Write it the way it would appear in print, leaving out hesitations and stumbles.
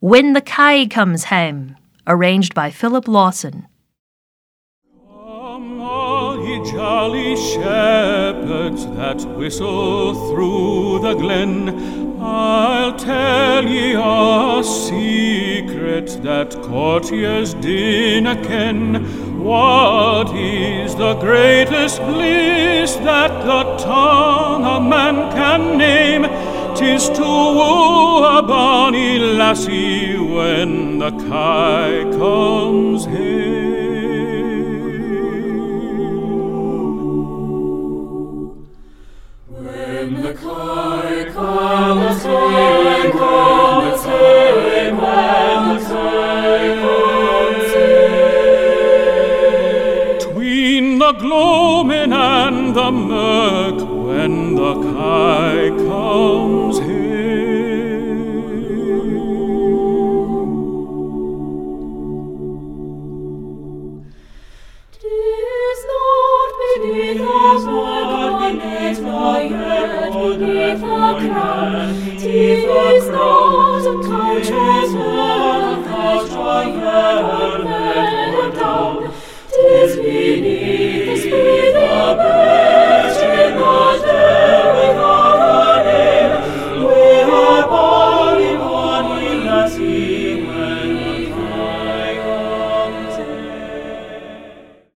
When the Kye Comes Hame, arranged by Philip Lawson. Come all ye jolly shepherds that whistle through the glen, I'll tell ye a secret that courtiers dinna ken. What is the greatest bliss that the tongue of man can name? 'Tis to woo a bonny lassie when the Kye comes hame. When the Kye comes hame, comes hame, when the Kye comes hame. Tween the gloaming and the murk, when the Kye comes hame. 'Tis not beneath the sword, beneath the yard, beneath the crown. 'Tis not a couch's worth, that the yard bed down. 'Tis beneath the spirit